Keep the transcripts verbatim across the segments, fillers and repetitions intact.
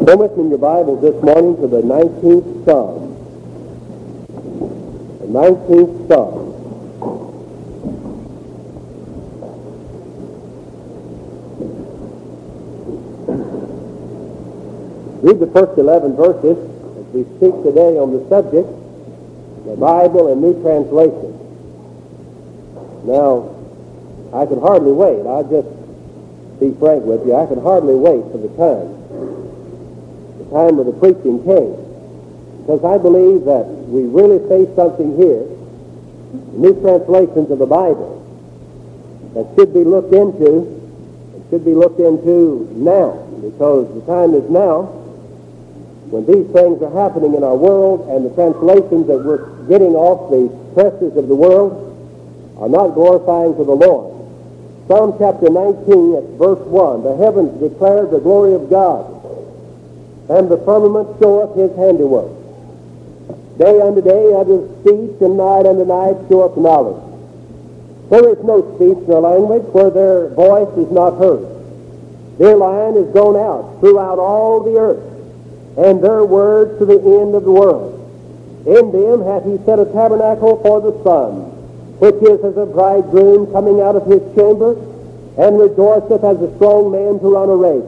Turn with me in your Bibles this morning to the nineteenth Psalm. The nineteenth Psalm. Read the first eleven verses as we speak today on the subject, the Bible and New Translation. Now, I could hardly wait. I'll just be frank with you. I could hardly wait for the time. The time of the preaching came. Because I believe that we really face something here, new translations of the Bible, that should be looked into, and should be looked into now. Because the time is now when these things are happening in our world, and the translations that we're getting off the presses of the world are not glorifying to the Lord. Psalm chapter nineteen at verse one, the heavens declare the glory of God, and the firmament showeth his handiwork. Day unto day uttereth speech, and night unto night showeth knowledge. There is no speech nor language where their voice is not heard. Their line is gone out throughout all the earth, and their word to the end of the world. In them hath he set a tabernacle for the sun, which is as a bridegroom coming out of his chamber, and rejoiceth as a strong man to run a race.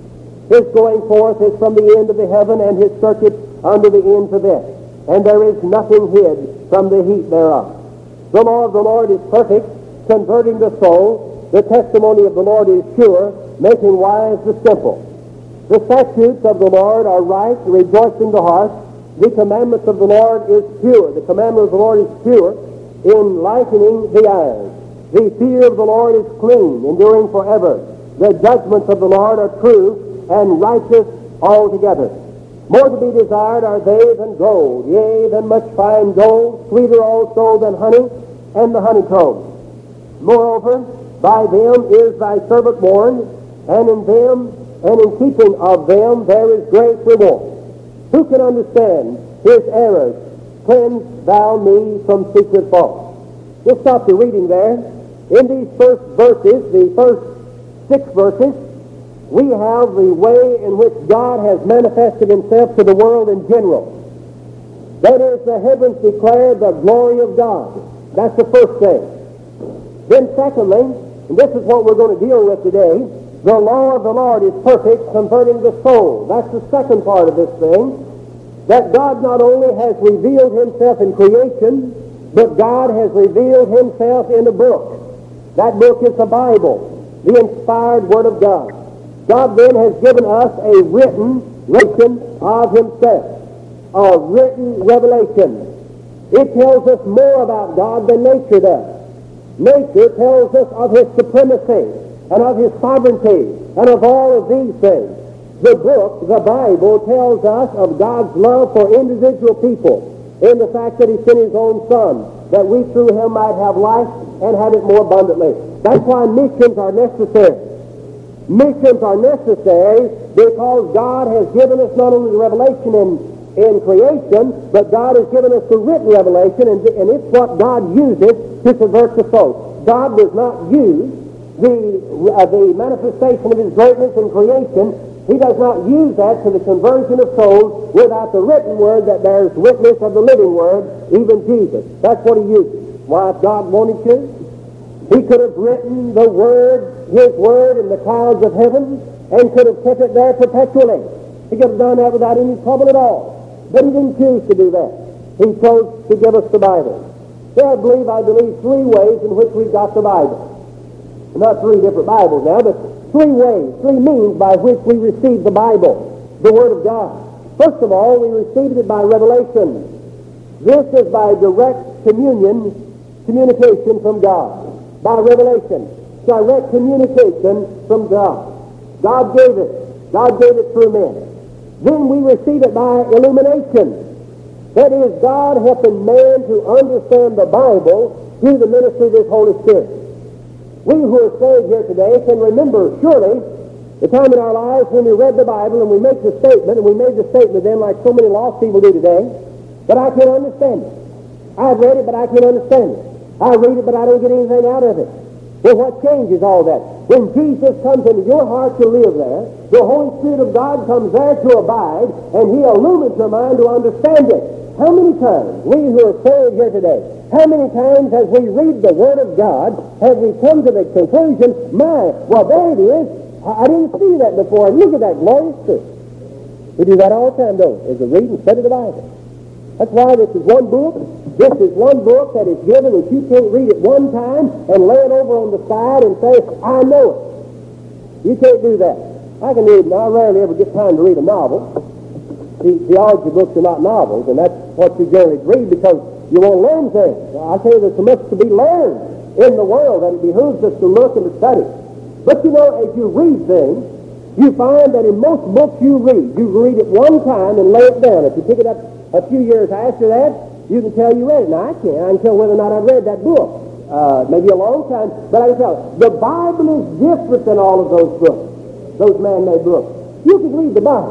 His going forth is from the end of the heaven, and his circuit unto the ends of it, and there is nothing hid from the heat thereof. The law of the Lord is perfect, converting the soul. The testimony of the Lord is sure, making wise the simple. The statutes of the Lord are right, rejoicing the heart. The commandments of the Lord is pure. The commandment of the Lord is pure, enlightening the eyes. The fear of the Lord is clean, enduring forever. The judgments of the Lord are true and righteous altogether. More to be desired are they than gold, yea, than much fine gold, sweeter also than honey and the honeycomb. Moreover, by them is thy servant warned, and in them and in keeping of them there is great reward. Who can understand his errors? Cleanse thou me from secret faults. We'll stop the reading there. In these first verses, the first six verses, we have the way in which God has manifested himself to the world in general. That is, the heavens declare the glory of God. That's the first thing. Then secondly, and this is what we're going to deal with today, the law of the Lord is perfect, converting the soul. That's the second part of this thing. That God not only has revealed himself in creation, but God has revealed himself in a book. That book is the Bible, the inspired Word of God. God then has given us a written revelation of himself, a written revelation. It tells us more about God than nature does. Nature tells us of his supremacy and of his sovereignty and of all of these things. The book, the Bible, tells us of God's love for individual people in the fact that he sent his own Son, that we through him might have life and have it more abundantly. That's why missions are necessary. Missions are necessary because God has given us not only the revelation in, in creation, but God has given us the written revelation, and, and it's what God uses to convert the soul. God does not use the, uh, the manifestation of his greatness in creation. He does not use that to the conversion of souls without the written word that bears witness of the living word, even Jesus. That's what he uses. Why, if God wanted to, he could have written the word, his word, in the clouds of heaven and could have kept it there perpetually. He could have done that without any trouble at all. But he didn't choose to do that. He chose to give us the Bible. There are, I believe, I believe, three ways in which we've got the Bible. Not three different Bibles now, but three ways, three means by which we receive the Bible, the Word of God. First of all, we received it by revelation. This is by direct communion, communication from God. By revelation, direct communication from God. God gave it. God gave it through men. Then we receive it by illumination. That is, God helping man to understand the Bible through the ministry of his Holy Spirit. We who are saved here today can remember, surely, the time in our lives when we read the Bible and we make the statement, and we made the statement then like so many lost people do today, but I can't understand it. I've read it, but I can't understand it. I read it, but I don't get anything out of it. Well, what changes all that? When Jesus comes into your heart to live there, the Holy Spirit of God comes there to abide, and He illumines your mind to understand it. How many times, we who are saved here today, how many times as we read the Word of God, have we come to the conclusion, my, well, there it is. I, I didn't see that before. Look at that glorious truth. We do that all the time, don't we? Is to read and study the Bible. That's why this is one book. This is one book that is given that you can't read it one time and lay it over on the side and say, I know it. You can't do that. I can read, I rarely ever get time to read a novel. The, theology books are not novels, and that's what you generally read because you want to learn things. I tell you, there's so much to be learned in the world that it behooves us to look and to study. But you know, as you read things, you find that in most books you read, you read it one time and lay it down. If you pick it up a few years after that, you can tell you read it. Now, I can't. I can tell whether or not I've read that book. Uh, maybe a long time, but I can tell. The Bible is different than all of those books, those man-made books. You can read the Bible,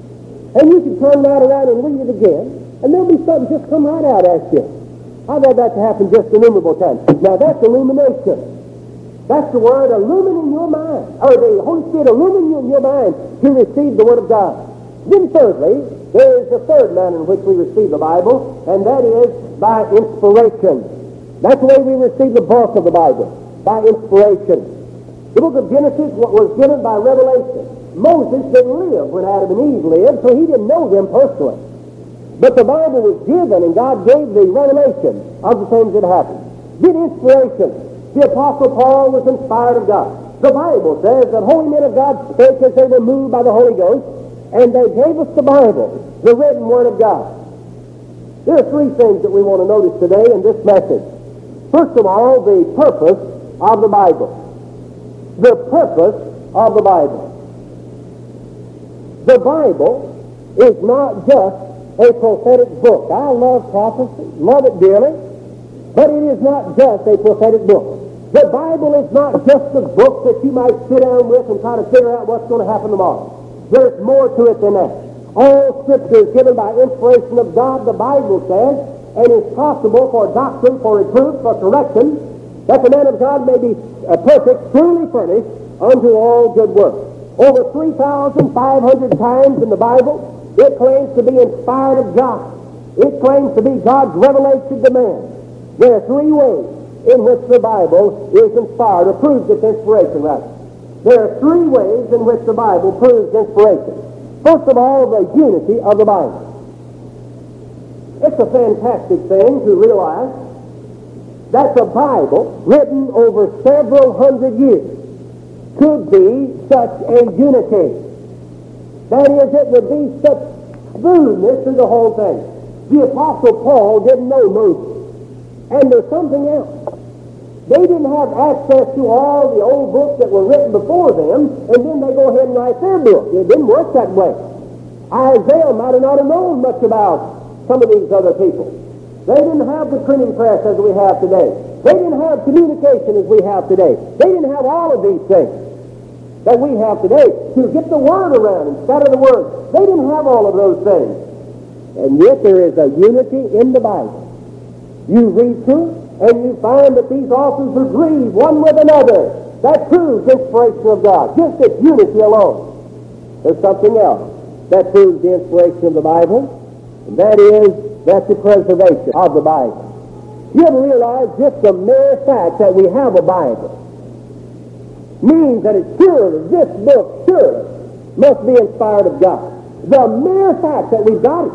and you can turn right around and read it again, and there'll be something just come right out at you. I've had that to happen just innumerable times. Now, that's illumination. That's the word illumining your mind, or the Holy Spirit illumining you in your mind to receive the Word of God. Then thirdly, there is the third manner in which we receive the Bible, and that is by inspiration. That's the way we receive the bulk of the Bible, by inspiration. The book of Genesis was given by revelation. Moses didn't live when Adam and Eve lived, so he didn't know them personally. But the Bible was given, and God gave the revelation of the things that happened. Then inspiration. The Apostle Paul was inspired of God. The Bible says that holy men of God spake as they were moved by the Holy Ghost, and they gave us the Bible, the written Word of God. There are three things that we want to notice today in this message. First of all, the purpose of the Bible. The purpose of the Bible. The Bible is not just a prophetic book. I love prophecy, love it dearly, but it is not just a prophetic book. The Bible is not just a book that you might sit down with and try to figure out what's going to happen tomorrow. There's more to it than that. All Scripture is given by inspiration of God, the Bible says, and is possible for doctrine, for reproof, for correction, that the man of God may be uh, perfect, truly furnished unto all good works. Over three thousand five hundred times in the Bible, it claims to be inspired of God. It claims to be God's revelation to man. There are three ways in which the Bible is inspired, or proves its inspiration, rather. There are three ways in which the Bible proves inspiration. First of all, the unity of the Bible. It's a fantastic thing to realize that the Bible, written over several hundred years, could be such a unity. That is, it would be such smoothness to the whole thing. The Apostle Paul didn't know Moses. And there's something else. They didn't have access to all the old books that were written before them, and then they go ahead and write their book. It didn't work that way. Isaiah might have not have known much about some of these other people. They didn't have the printing press as we have today. They didn't have communication as we have today. They didn't have all of these things that we have today to get the word around and scatter the word. They didn't have all of those things. And yet there is a unity in the Bible. You read through and you find that these authors agree one with another. That proves inspiration of God. Just this unity alone. There's something else that proves the inspiration of the Bible, and that is that's the preservation of the Bible. You ever realize just the mere fact that we have a Bible means that it's surely, this book surely must be inspired of God. The mere fact that we've got it.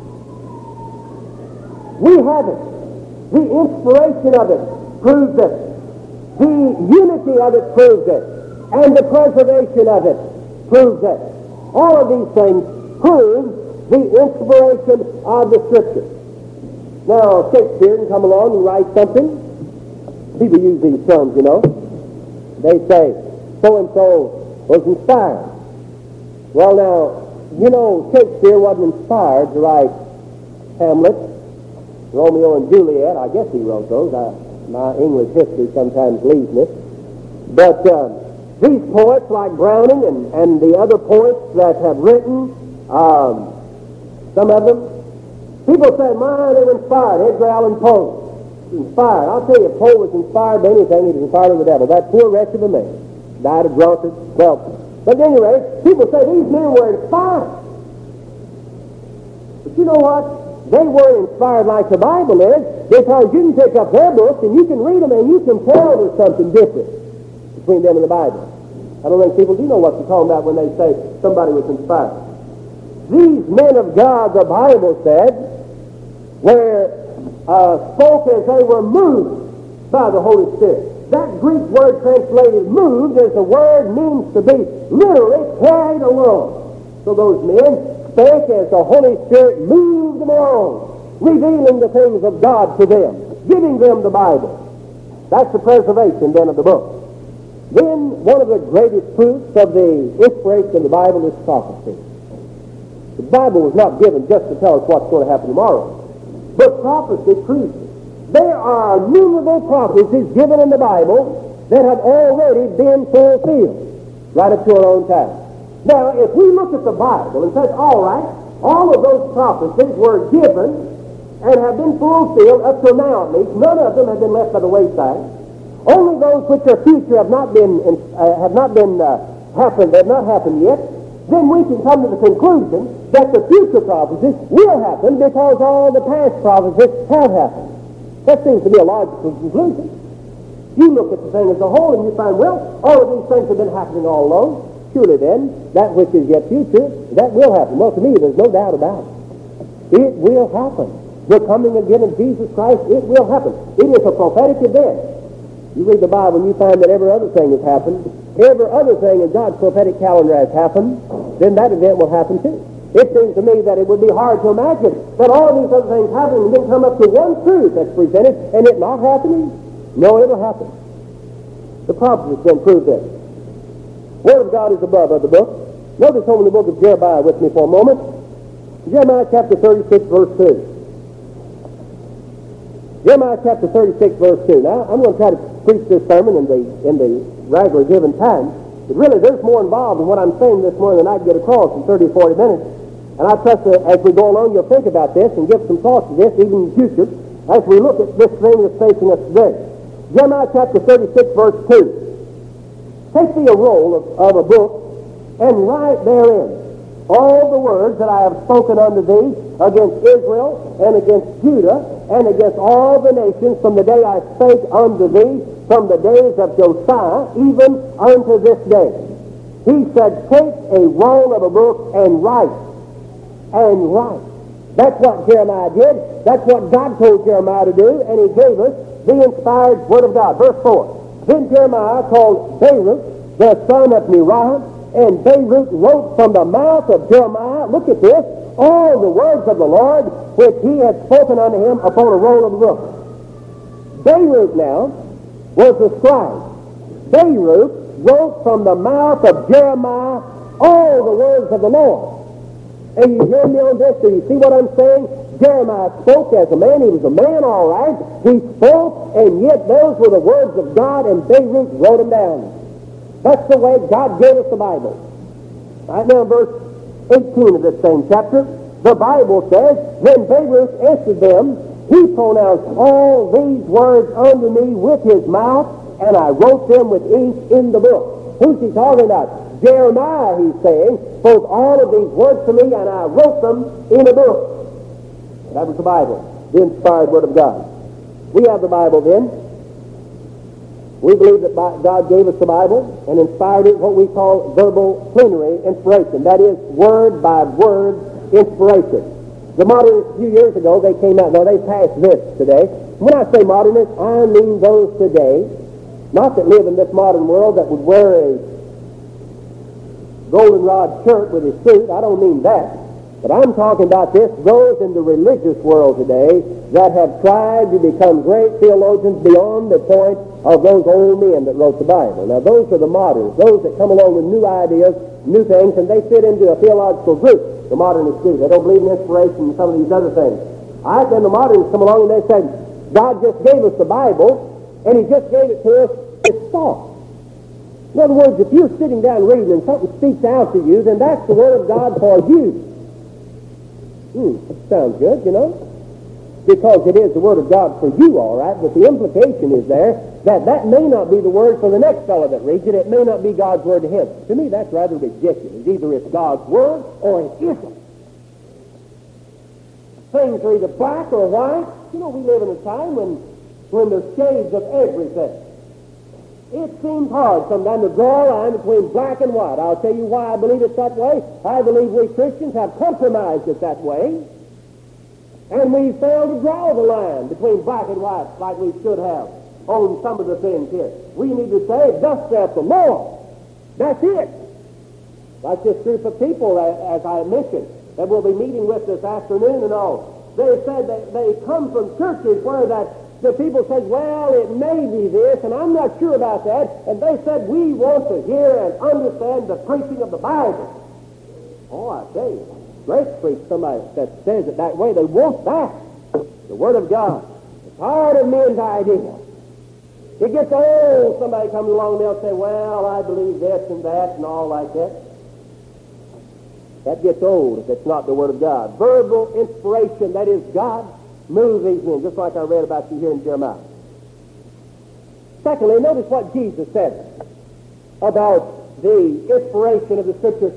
We have it. The inspiration of it proves it. The unity of it proves it. And the preservation of it proves it. All of these things prove the inspiration of the Scripture. Now, Shakespeare can come along and write something. People use these terms, you know. They say, so-and-so was inspired. Well, now, you know, Shakespeare wasn't inspired to write Hamlet, Romeo and Juliet. I guess he wrote those. I, my English history sometimes leaves me. But uh, these poets like Browning and, and the other poets that have written, um, some of them, people say, my, they were inspired. Edgar Allan Poe. inspired. I'll tell you, if Paul was inspired by anything, he was inspired of the devil. That poor wretch of a man died a drunkard. Well, but at any rate, people say these men were inspired. But you know what? They weren't inspired like the Bible is, because you can pick up their books and you can read them and you can tell there's something different between them and the Bible. I don't think people do know what they're talking about when they say somebody was inspired. These men of God, the Bible said, were uh, spoke as they were moved by the Holy Spirit. That Greek word translated moved as the word means to be literally carried along. So those men spake as the Holy Spirit moved them along, revealing the things of God to them, giving them the Bible. That's the preservation then of the book. Then one of the greatest fruits of the inspiration of the Bible is prophecy. The Bible was not given just to tell us what's going to happen tomorrow, but prophecy proves it. There are innumerable prophecies given in the Bible that have already been fulfilled right up to our own time. Now, if we look at the Bible and say, all right, all of those prophecies were given and have been fulfilled up till now at least, none of them have been left by the wayside. Only those which are future have not been uh, have not been uh, happened, have not happened yet. Then we can come to the conclusion that the future prophecies will happen because all the past prophecies have happened. That seems to be a logical conclusion. You look at the thing as a whole and you find, well, all of these things have been happening all along. Surely then, that which is yet future, that will happen. Well, to me, there's no doubt about it. It will happen. The coming again of Jesus Christ, it will happen. It is a prophetic event. You read the Bible and you find that every other thing has happened. Every other thing in God's prophetic calendar has happened. Then that event will happen too. It seems to me that it would be hard to imagine that all these other things happen and then come up to one truth that's presented and it not happening. No, it will happen. The prophecies then prove this. Word of God is above other books. Notice over in the book of Jeremiah with me for a moment. Jeremiah chapter thirty-six, verse two. Jeremiah chapter thirty-six, verse two. Now, I'm going to try to preach this sermon in the in the regular given time, but really there's more involved in what I'm saying this morning than I can get across in thirty, forty minutes. And I trust that as we go along, you'll think about this and give some thought to this, even in the future, as we look at this thing that's facing us today. Jeremiah chapter thirty-six, verse two. Take thee a roll of, of a book and write therein all the words that I have spoken unto thee against Israel and against Judah and against all the nations from the day I spake unto thee from the days of Josiah even unto this day. He said, take a roll of a book and write, and write. That's what Jeremiah did. That's what God told Jeremiah to do, and he gave us the inspired word of God. Verse four. Then Jeremiah called Baruch, the son of Neriah, and Baruch wrote from the mouth of Jeremiah, look at this, all the words of the Lord which he had spoken unto him upon a roll of the book. Baruch now was the scribe. Baruch wrote from the mouth of Jeremiah all the words of the Lord. And you hear me on this? Do you see what I'm saying? Jeremiah spoke as a man. He was a man, all right. He spoke, and yet those were the words of God, and Baruch wrote them down. That's the way God gave us the Bible. Right now, verse eighteen of this same chapter, the Bible says, then Baruch answered them, he pronounced all these words unto me with his mouth, and I wrote them with ink in the book. Who's he talking about? Jeremiah, he's saying, spoke all of these words to me, and I wrote them in a book. That was the Bible, the inspired Word of God. We have the Bible then. We believe that God gave us the Bible and inspired it, what we call verbal plenary inspiration. That is, word by word inspiration. The modernists, a few years ago, they came out, now they passed this today. When I say modernists, I mean those today, not that live in this modern world that would wear a goldenrod shirt with his suit. I don't mean that. But I'm talking about this, those in the religious world today that have tried to become great theologians beyond the point of those old men that wrote the Bible. Now, those are the moderns, those that come along with new ideas, new things, and they fit into a theological group. The modernists do. They don't believe in inspiration and some of these other things. I then the modernists come along and they say, God just gave us the Bible, and he just gave it to us as thought. In other words, if you're sitting down reading and something speaks out to you, then that's the Word of God for you. Hmm, that sounds good, you know. because it is the Word of God for you, all right, but the implication is there that that may not be the Word for the next fellow that reads it. It may not be God's Word to him. To me, that's rather ridiculous. Either it's God's Word or it isn't. Things are either black or white. You know, we live in a time when, when there's shades of everything. It seems hard sometimes to draw a line between black and white. I'll tell you why I believe it's that way. I believe we Christians have compromised it that way. And we fail to draw the line between black and white like we should have on some of the things here. We need to say, thus saith the Lord. That's it. Like this group of people, as I mentioned, that we'll be meeting with this afternoon and all. They said that they come from churches where that the people said, well, it may be this, and I'm not sure about that. And they said, we want to hear and understand the preaching of the Bible. Oh, I tell you, great preach somebody that says it that way. They want that, the Word of God. It's hard of men's idea. It gets old. Somebody comes along and they'll say, well, I believe this and that and all like that. That gets old if it's not the Word of God. Verbal inspiration, that is, God moves these men, just like I read about you here in Jeremiah. Secondly, notice what Jesus said about the inspiration of the Scriptures.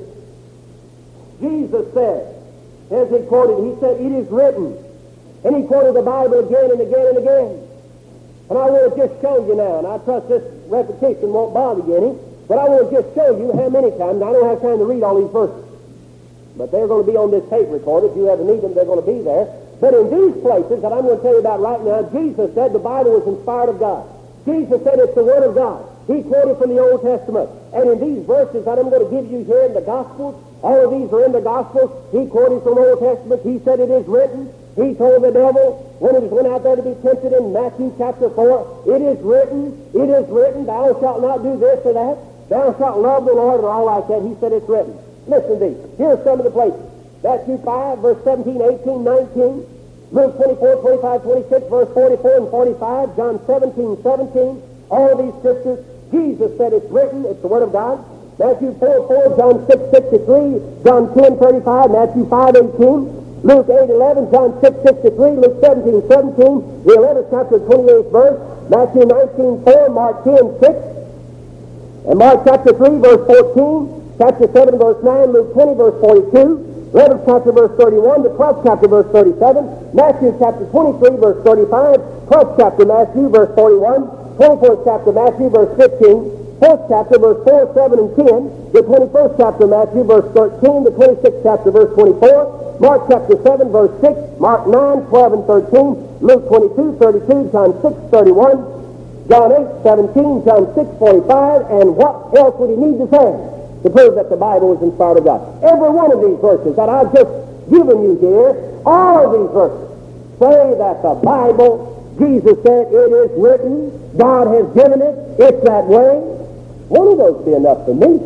Jesus said, as he quoted, he said, it is written. And he quoted the Bible again and again and again. And I want to just show you now, and I trust this repetition won't bother you any, but I want to just show you how many times. I don't have time to read all these verses, but they're going to be on this tape recorder. If you ever need them, they're going to be there. But in these places that I'm going to tell you about right now, Jesus said the Bible was inspired of God. Jesus said it's the Word of God. He quoted from the Old Testament. And in these verses that I'm going to give you here in the Gospels, all of these are in the Gospels. He quoted from the Old Testament. He said it is written. He told the devil when he went out there to be tempted in Matthew chapter four, it is written, it is written, thou shalt not do this or that. Thou shalt love the Lord or all like that. He said it's written. Listen to these. Here's some of the places. Matthew five, verse seventeen, eighteen, nineteen. Luke twenty-four, twenty-five, twenty-six, verse forty-four and forty-five. John seventeen, seventeen. All of these scriptures, Jesus said it's written. It's the Word of God. Matthew four, four, John six, sixty-three, John ten, thirty-five, Matthew five, eighteen, Luke eight, eleven, John six, sixty-three, Luke seventeen, seventeen, the eleventh chapter, twenty-eighth verse, Matthew nineteen, four, Mark ten, six, and Mark chapter three, verse fourteen, chapter seven, verse nine, Luke twenty, verse forty-two, eleventh chapter, verse thirty-one, the twelfth chapter, verse thirty-seven, Matthew chapter twenty-three, verse thirty-five, twelfth chapter, Matthew, verse forty-one, twenty-fourth chapter, Matthew, verse fifteen, fourth chapter, verse four, seven, and ten, the twenty-first chapter, Matthew, verse thirteen, the twenty-sixth chapter, verse twenty-four, Mark chapter seven, verse six, Mark nine, twelve, and thirteen, Luke twenty-two, thirty-two, John six, thirty-one, John eight, seventeen, John six, forty-five, and what else would he need to say to prove that the Bible is inspired of God? Every one of these verses that I've just given you here, all of these verses say that the Bible, Jesus said, it is written, God has given it, it's that way. One of those would be enough for me.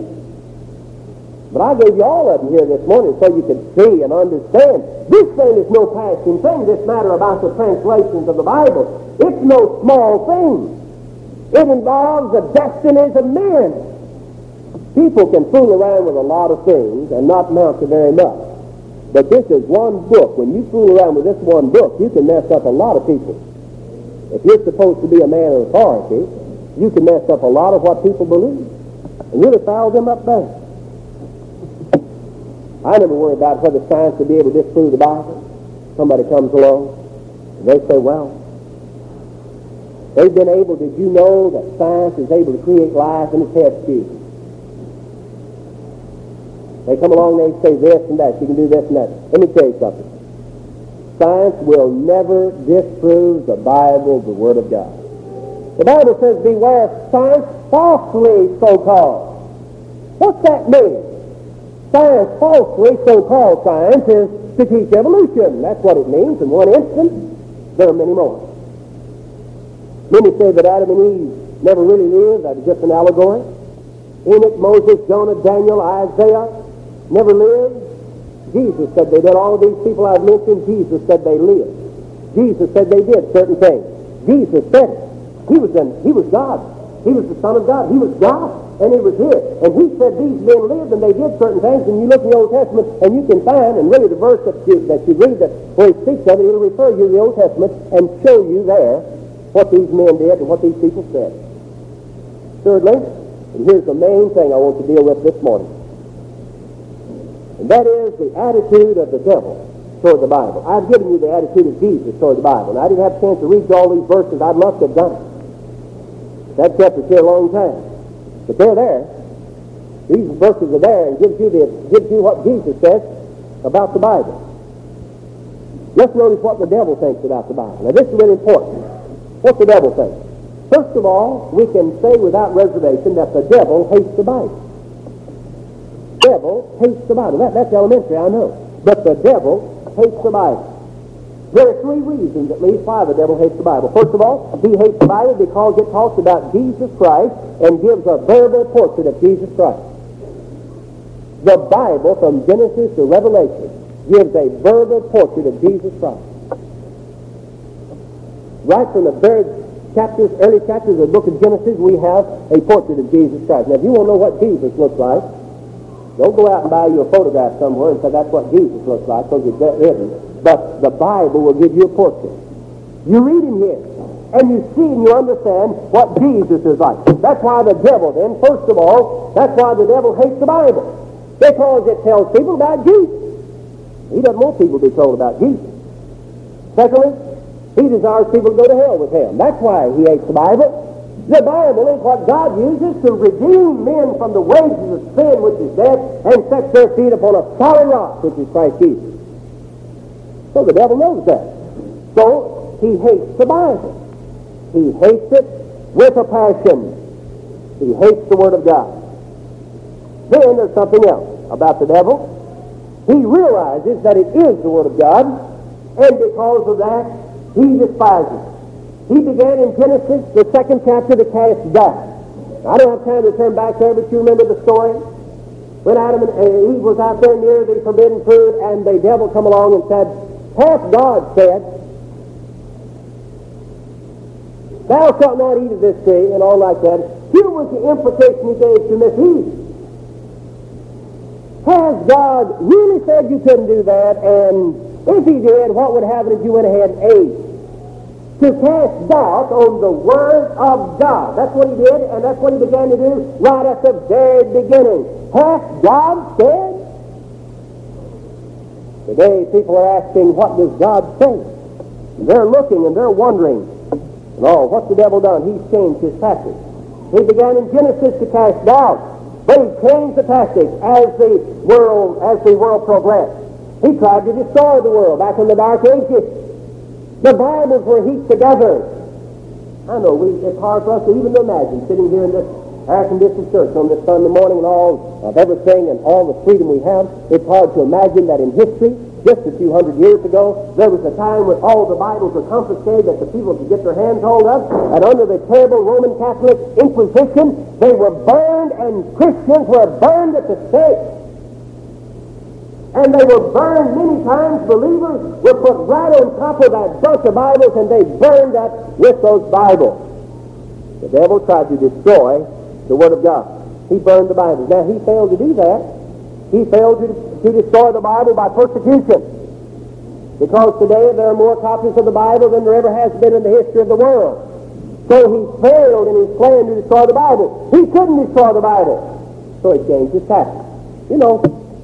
But I gave you all of them here this morning so you could see and understand. This thing is no passing thing, this matter about the translations of the Bible. It's no small thing. It involves the destinies of men. People can fool around with a lot of things and not amount to very much. But this is one book. When you fool around with this one book, you can mess up a lot of people. If you're supposed to be a man of authority, you can mess up a lot of what people believe and really foul them up bad. I never worry about whether science will be able to disprove the Bible. Somebody comes along and they say, well, they've been able, did you know that science is able to create life in a test tube? They come along and they say this and that. You can do this and that. Let me tell you something. Science will never disprove the Bible, the Word of God. The Bible says, beware of science, falsely so-called. What's that mean? Science, falsely so-called science, is to teach evolution. That's what it means. In one instance, there are many more. Many say that Adam and Eve never really lived. That is just an allegory. Enoch, Moses, Jonah, Daniel, Isaiah never lived. Jesus said they did. All of these people I've mentioned, Jesus said they lived. Jesus said they did certain things. Jesus said it. He was, an, he was God. He was the Son of God. He was God. and he was here. And he said these men lived and they did certain things, and you look in the Old Testament and you can find, and really the verse that you, that you read that where he speaks of it, it'll refer you to the Old Testament and show you there what these men did and what these people said. Thirdly, and here's the main thing I want to deal with this morning, and that is the attitude of the devil toward the Bible. I've given you the attitude of Jesus toward the Bible. Now, I didn't have a chance to read you all these verses. I'd love to have done it. That kept us here a long time. But they're there. These verses are there and gives you the gives you what Jesus says about the Bible. Let's notice what the devil thinks about the Bible. Now, this is really important. What's the devil think? First of all, we can say without reservation that the devil hates the Bible. The devil hates the Bible. That, that's elementary, I know. But the devil hates the Bible. There are three reasons, at least, why the devil hates the Bible. First of all, he hates the Bible because it talks about Jesus Christ and gives a verbal portrait of Jesus Christ. The Bible, from Genesis to Revelation, gives a verbal portrait of Jesus Christ. Right from the very chapters, early chapters of the book of Genesis, we have a portrait of Jesus Christ. Now, if you want to know what Jesus looks like, don't go out and buy you a photograph somewhere and say that's what Jesus looks like, because it isn't. But the Bible will give you a portrait. You read him here, and you see and you understand what Jesus is like. That's why the devil, then, first of all, that's why the devil hates the Bible. Because it tells people about Jesus. He doesn't want people to be told about Jesus. Secondly, he desires people to go to hell with him. That's why he hates the Bible. The Bible is what God uses to redeem men from the wages of sin, which is death, and set their feet upon a solid rock, which is Christ Jesus. So the devil knows that. So he hates the Bible. He hates it with a passion. He hates the Word of God. Then there's something else about the devil. He realizes that it is the Word of God, and because of that, he despises it. He began in Genesis, the second chapter, to cast doubt. I don't have time to turn back there, but you remember the story? When Adam and Eve was out there near the forbidden fruit, and the devil come along and said, hath God said, thou shalt not eat of this tree, and all like that. Here was the implication he gave to Miss Eve. Has God really said you couldn't do that? And if he did, what would happen if you went ahead and ate? To cast doubt on the Word of God. That's what he did, and that's what he began to do right at the very beginning. Hath God said? Today, people are asking, what does God say? And they're looking and they're wondering, oh, what's the devil done? He's changed his tactics. He began in Genesis to cast doubt, but he changed the tactics as the world, as the world progressed. He tried to destroy the world back in the Dark Ages. The Bibles were heaped together. I know we, it's hard for us to even imagine sitting here in this air-conditioned church on this Sunday morning and all of everything and all the freedom we have. It's hard to imagine that in history, just a few hundred years ago, there was a time when all the Bibles were confiscated that the people could get their hands hold of, and under the terrible Roman Catholic Inquisition, they were burned, and Christians were burned at the stake. And they were burned many times. Believers were put right on top of that bunch of Bibles, and they burned up with those Bibles. The devil tried to destroy the Word of God. He burned the Bible. Now, he failed to do that. He failed to, to destroy the Bible by persecution. Because today there are more copies of the Bible than there ever has been in the history of the world. So he failed in his plan to destroy the Bible. He couldn't destroy the Bible. So he changed his tactics. You know,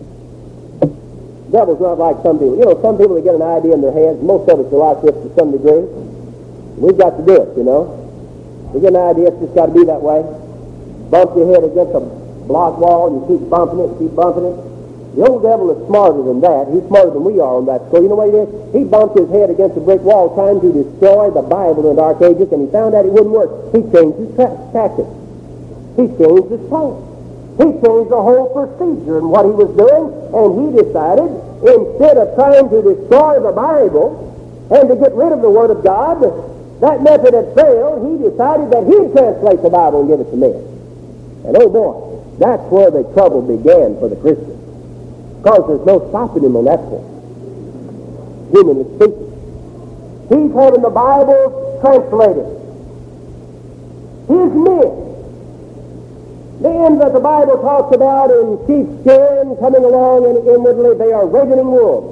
the devil's not like some people. You know, some people, they get an idea in their heads. Most of us are like this to some degree. We've got to do it, you know. We get an idea, it's just got to be that way. Bump your head against a block wall, and you keep bumping it, keep bumping it. The old devil is smarter than that. He's smarter than we are on that score. You know what he did? He bumped his head against a brick wall trying to destroy the Bible in the Dark Ages, and he found out it wouldn't work. He changed his tra- tactics. He changed his plan. He changed the whole procedure in what he was doing, and he decided, instead of trying to destroy the Bible and to get rid of the Word of God, that method had failed. He decided that he'd translate the Bible and give it to men. And oh boy, that's where the trouble began for the Christian. Because there's no stopping him on that point. Humanly speaking. He's having the Bible translated. His men, the men that the Bible talks about in sheepskin coming along and inwardly they are ravening wolves.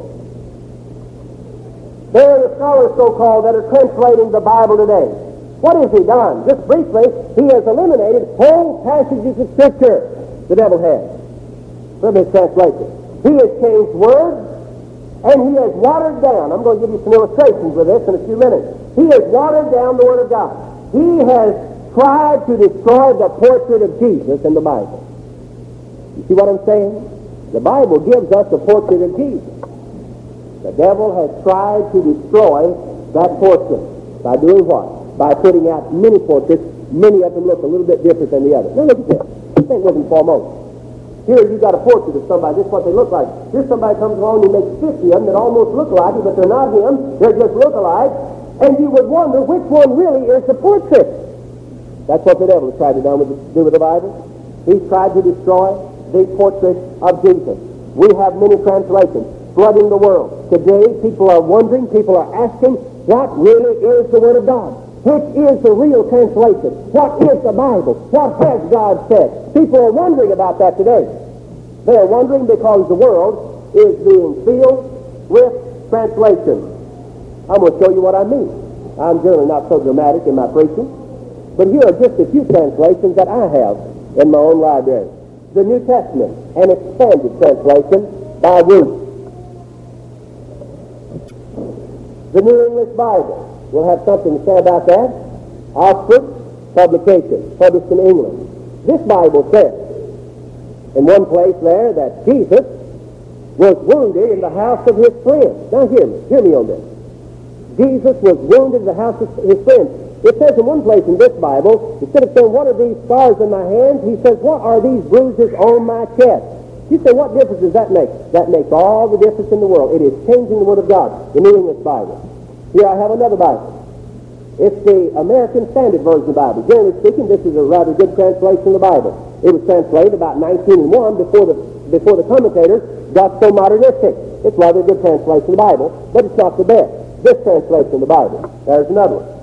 There are the scholars, so-called, that are translating the Bible today. What has he done? Just briefly, he has eliminated whole passages of Scripture, the devil has, from his translation. He has changed words, and he has watered down. I'm going to give you some illustrations with this in a few minutes. He has watered down the Word of God. He has tried to destroy the portrait of Jesus in the Bible. You see what I'm saying? The Bible gives us the portrait of Jesus. The devil has tried to destroy that portrait. By doing what? By putting out many portraits. Many of them look a little bit different than the others. Now look at this. Think with them for a moment. Here you've got a portrait of somebody. This is what they look like. Here somebody comes along and he makes fifty of them that almost look like him, but they're not him. They're just look-alike. And you would wonder which one really is the portrait. That's what the devil has tried to do with the, do with the Bible. He's tried to destroy the portrait of Jesus. We have many translations flooding the world. Today, people are wondering, people are asking, what really is the Word of God? Which is the real translation? What is the Bible? What has God said? People are wondering about that today. They are wondering because the world is being filled with translation. I'm going to show you what I mean. I'm generally not so dramatic in my preaching, but here are just a few translations that I have in my own library. The New Testament, an expanded translation by Ruth. The New English Bible. We'll have something to say about that. Oxford publication, published in England. This Bible says, in one place there, that Jesus was wounded in the house of his friends. Now hear me, hear me on this. Jesus was wounded in the house of his friends. It says in one place in this Bible, instead of saying, what are these scars in my hands, he says, what are these bruises on my chest? You say, what difference does that make? That makes all the difference in the world. It is changing the Word of God, the New English Bible. Here I have another Bible. It's the American Standard Version of the Bible. Generally speaking, this is a rather good translation of the Bible. It was translated about nineteen oh one before the, before the commentators got so modernistic. It's a rather good translation of the Bible, but it's not the best. This translation of the Bible. There's another one.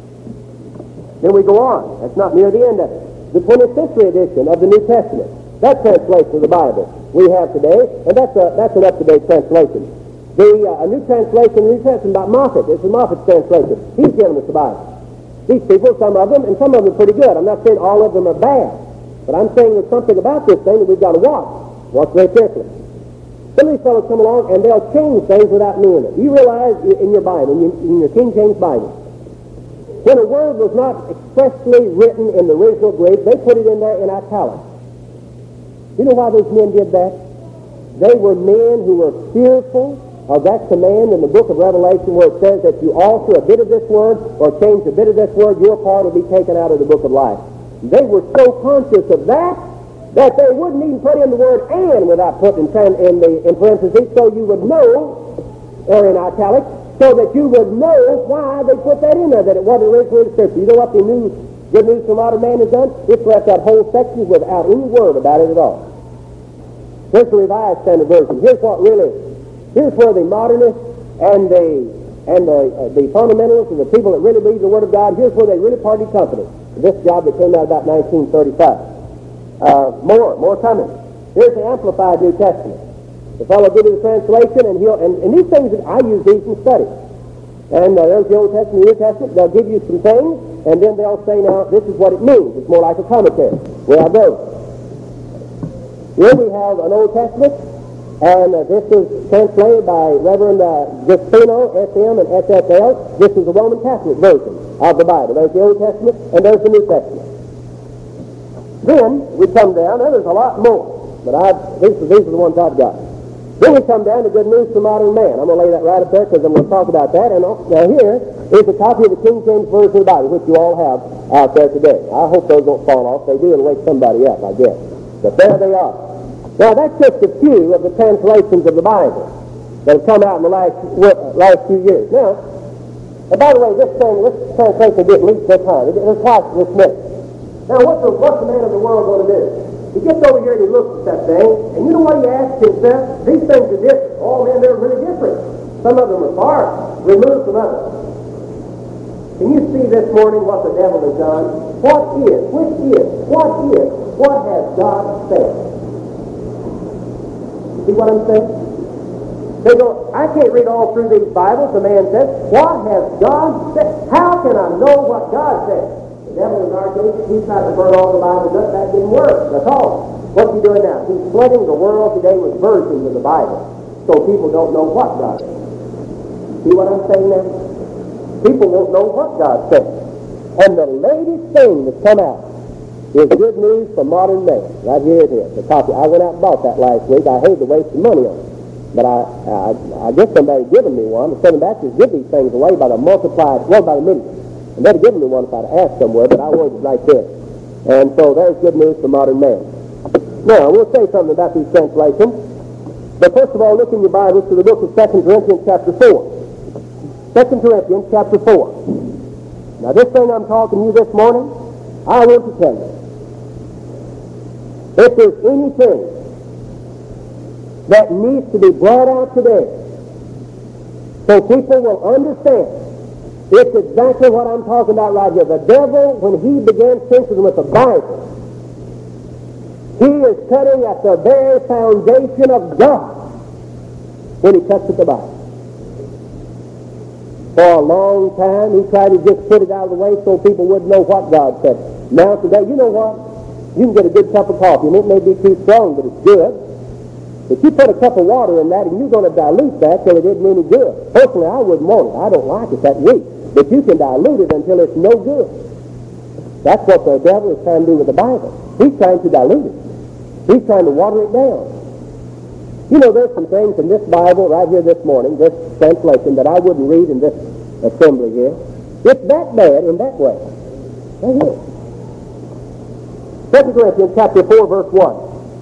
Then we go on. That's not near the end of it. The twentieth century edition of the New Testament. That translation of the Bible we have today, and that's, a, that's an up-to-date translation. The uh, a new translation of the New Testament by Moffat. This is Moffat's translation. He's given us the Bible. These people, some of them, and some of them are pretty good. I'm not saying all of them are bad, but I'm saying there's something about this thing that we've got to watch. Watch very carefully. Some of these fellows come along and they'll change things without knowing it. You realize in your Bible, in your, in your King James Bible, when a word was not expressly written in the original Greek, they put it in there in italics. You know why those men did that? They were men who were fearful of that command in the book of Revelation where it says that you alter a bit of this word or change a bit of this word, your part will be taken out of the book of life. They were so conscious of that that they wouldn't even put in the word and without putting in the in parentheses so you would know, or in italics, so that you would know why they put that in there, that it wasn't originally in Scripture. You know what the new Good News for Modern Man has done? It's left that whole section without any word about it at all. Here's the Revised Standard Version. Here's what really, here's where the modernists and the and the uh, the fundamentalists and the people that really believe the Word of God, here's where they really parted company. This job that came out about nineteen thirty-five. Uh, more, more coming. Here's the Amplified New Testament. The fellow will give you the translation, and he'll and, and these things, I use these in study. And uh, there's the Old Testament, the New Testament. They'll give you some things, and then they'll say, now, this is what it means. It's more like a commentary. Where I go. Here we have an Old Testament, and uh, this is translated by Reverend uh, Gispino, S M and S F L. This is the Roman Catholic version of the Bible. There's the Old Testament, and there's the New Testament. Then we come down, and there's a lot more, but I these, these are the ones I've got. Then we come down to Good News for Modern Man. I'm going to lay that right up there because I'm going to talk about that. And now here is a copy of the King James Version of the Bible, which you all have out there today. I hope those don't fall off. They do, it'll wake somebody up, I guess. But there they are. Now, that's just a few of the translations of the Bible that have come out in the last last few years. Now, and by the way, this thing, this translation didn't leak this time. It was twice dismissed. Now, what's the, what's the man of the world going to do? He gets over here and he looks at that thing, and you know what he asks himself? These things are different. Oh, man, they're really different. Some of them are far removed from others. Can you see this morning what the devil has done? What is, which is, what is, what has God said? See what I'm saying? They go, I can't read all through these Bibles. The man says, what has God said? How can I know what God said? The devil in our case, he tried to burn all the Bibles up. That didn't work. That's all. What's he doing now? He's flooding the world today with versions of the Bible, so people don't know what God said. See what I'm saying now? People won't know what God said. And the latest thing that's come out is good news for modern man. Right here it is, the copy. I went out and bought that last week. I hate to waste the money on it. But I, I, I guess somebody given me one. The Southern Baptists give these things away by the multiplied, well, by the million. And they'd have given me one if I'd asked somewhere, but I ordered it right there. And so there's good news for modern man. Now, we'll say something about these translations. But first of all, look in your Bibles to the book of Second Corinthians chapter four. Second Corinthians chapter four. Now, this thing I'm talking to you this morning, I want to tell you. If there's anything that needs to be brought out today so people will understand, it's exactly what I'm talking about right here. The devil, when he began tinkering with the Bible, he is cutting at the very foundation of God when he cuts at the Bible. For a long time, he tried to just put it out of the way so people wouldn't know what God said. Now today, you know what? You can get a good cup of coffee, and it may be too strong, but it's good. If you put a cup of water in that, and you're going to dilute that till it isn't any good. Personally, I wouldn't want it. I don't like it that weak. But you can dilute it until it's no good. That's what the devil is trying to do with the Bible. He's trying to dilute it. He's trying to water it down. You know, there's some things in this Bible right here this morning, this translation, that I wouldn't read in this assembly here. It's that bad in that way. Right here. Second Corinthians chapter four, verse one.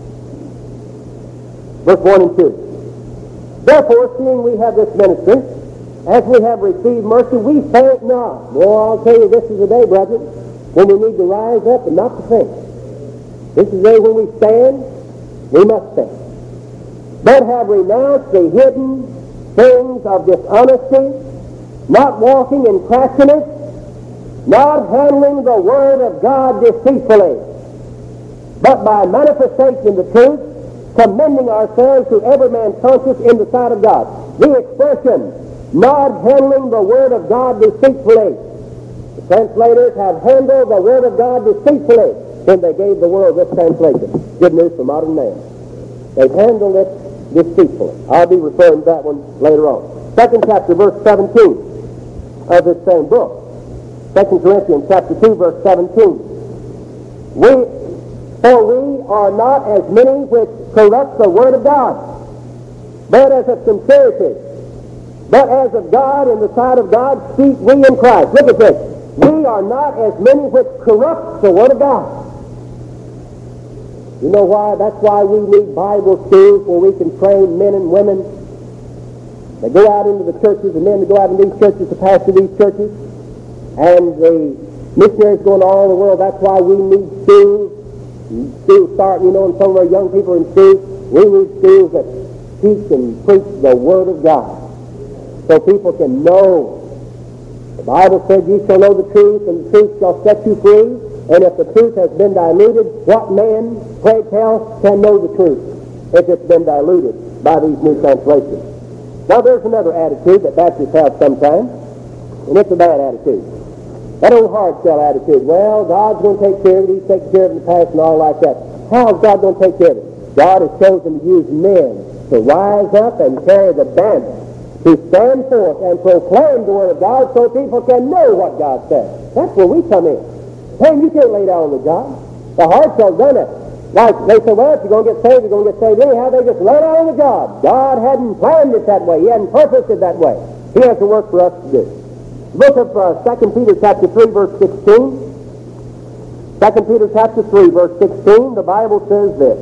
Verse one and two. Therefore, seeing we have this ministry, as we have received mercy, we faint not. Boy, I'll tell you, this is the day, brethren, when we need to rise up and not to faint. This is the day when we stand, we must stand. But have renounced the hidden things of dishonesty, not walking in craftiness, not handling the word of God deceitfully, but by manifestation of the truth, commending ourselves to every man's conscience in the sight of God. The expression, not handling the word of God deceitfully. The translators have handled the word of God deceitfully when they gave the world this translation. Good news for modern man. They've handled it deceitfully. I'll be referring to that one later on. Second chapter, verse seventeen of this same book. Second Corinthians chapter two, verse seventeen. We, for we are not as many which corrupt the word of God, but as of sincerity, but as of God, in the sight of God, speak we in Christ. Look at this. We are not as many which corrupt the word of God. You know why? That's why we need Bible schools where we can train men and women. They go out into the churches, and men to go out in these churches to pastor these churches. And the missionaries going all over the world. That's why we need schools. Schools start, you know, and some of our young people are in schools. We need schools that teach and preach the Word of God, so people can know. The Bible said, "You shall know the truth, and the truth shall set you free." And if the truth has been diluted, what man, pray tell, can know the truth if it's been diluted by these new translations? Now there's another attitude that Baptists have sometimes, and it's a bad attitude. That old hard shell attitude. Well, God's going to take care of it. He's taken care of it in the past and all like that. How is God going to take care of it? God has chosen to use men to rise up and carry the banner, to stand forth and proclaim the Word of God so people can know what God says. That's where we come in. Hey, you can't lay down on the job. The hard shell's done it. Like they say, well, if you're going to get saved, you're going to get saved anyhow. They just lay down on the job. God hadn't planned it that way. He hadn't purposed it that way. He has a work for us to do. Look at uh, Second Peter chapter three, verse sixteen. Second Peter chapter three, verse sixteen, the Bible says this.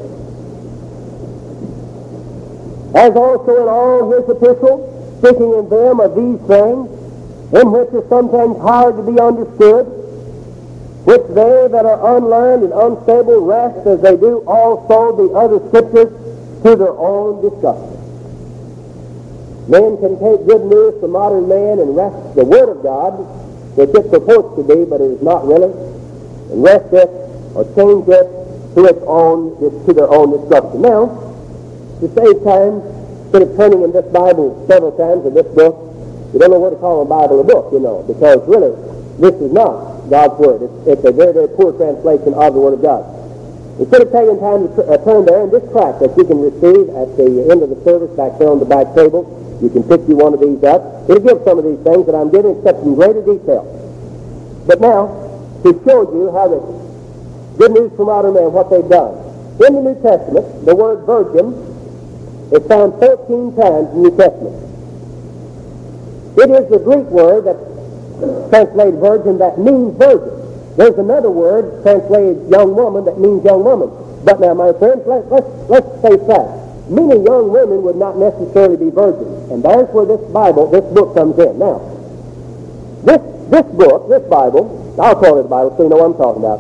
As also in all his epistles, speaking in them of these things, in which is sometimes hard to be understood, which they that are unlearned and unstable wrest as they do also the other scriptures to their own disgusting. Men can take good news from modern man and wrest the Word of God which it purports to be, but it is not really, and wrest it or change it to its own, to their own destruction. Now, to save time, instead of turning in this Bible several times in this book, you don't know what to call a Bible a book, you know, because really, this is not God's Word. It's, it's a very, very poor translation of the Word of God. Instead of taking time to tr- uh, turn there, in this tract that you can receive at the end of the service back there on the back table, you can pick you one of these up. It'll give some of these things that I'm giving, except in greater detail. But now, to show you how the good news from outer man, what they've done. In the New Testament, the word virgin is found thirteen times in the New Testament. It is the Greek word that's translated virgin that means virgin. There's another word translated young woman that means young woman. But now, my friends, let, let's, let's face that. Many young women would not necessarily be virgins. And there's where this Bible, this book comes in. Now, this, this book, this Bible, I'll call it a Bible so you know what I'm talking about.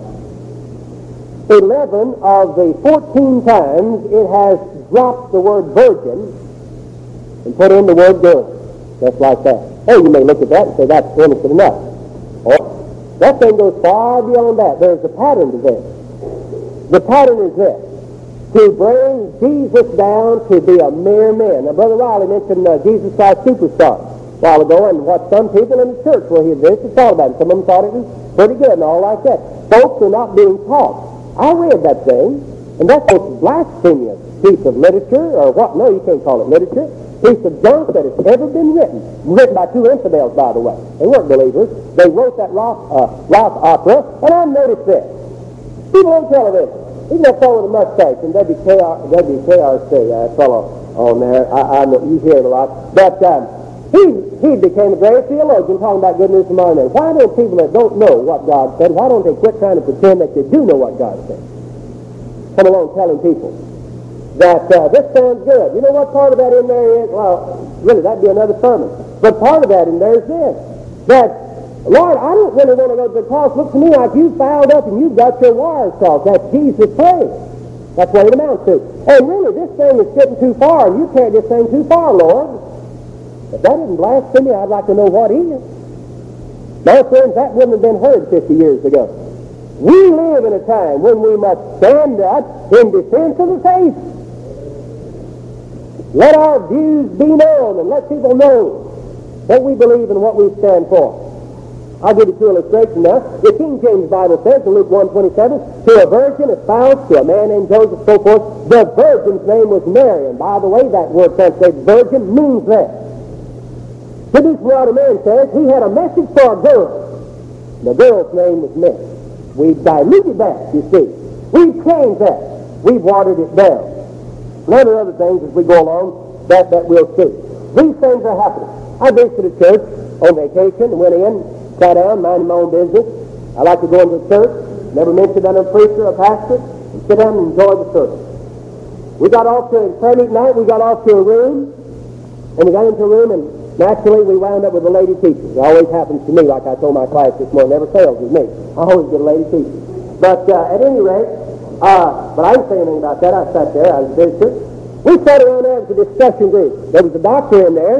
Eleven of the fourteen times it has dropped the word virgin and put in the word girl. Just like that. Oh, you may look at that and say that's innocent enough. Or that thing goes far beyond that. There's a pattern to this. The pattern is this: to bring Jesus down to be a mere man. Now, Brother Riley mentioned uh, Jesus Christ Superstar a while ago, and what some people in the church where he visited thought about it. Some of them thought it was pretty good and all like that. Folks are not being taught. I read that thing, and that's a blasphemous piece of literature, or what? No, you can't call it literature. Piece of junk that has ever been written. Written by two infidels, by the way. They weren't believers. They wrote that rock, uh, rock opera, and I noticed this. People on television, even that fellow with a mustache, and W K R C, that fellow on there, I, I know you hear it a lot, but um, he, he became a great theologian talking about good news from our men. Why don't people that don't know what God said, why don't they quit trying to pretend that they do know what God said? Come along telling people that uh, this sounds good. You know what part of that in there is? Well, really, that'd be another sermon. But part of that in there is this, that, Lord, I don't really want to go to the cross. Look to me like you fouled up and you've got your wires crossed. That's Jesus' praise. That's what it amounts to. And really, this thing is getting too far, and you carried this thing too far, Lord. If that isn't blasphemy, I'd like to know what is. My friends, that wouldn't have been heard fifty years ago. We live in a time when we must stand up in defense of the faith. Let our views be known and let people know what we believe and what we stand for. I'll give you two illustrations now. The King James Bible says in Luke one twenty-seven, to a virgin espoused to a man named Joseph, so forth, the virgin's name was Mary. And by the way, that word translated virgin means that. This Brother Man says he had a message for a girl. The girl's name was Mary. We've diluted that, you see. We've changed that. We've watered it down. And there are other things as we go along that, that we'll see. These things are happening. I visited a church on vacation and went in, sat down, minding my own business. I like to go into the church, never mention that I'm a preacher, a pastor, and sit down and enjoy the service. We got off to a prayer meeting night, we got off to a room, and we got into a room, and naturally we wound up with a lady teacher. It always happens to me, like I told my class this morning, never fails with me. I always get a lady teacher. But uh, at any rate, uh, but I didn't say anything about that. I sat there, I was a visitor. We sat around there as a discussion group. There was a doctor in there,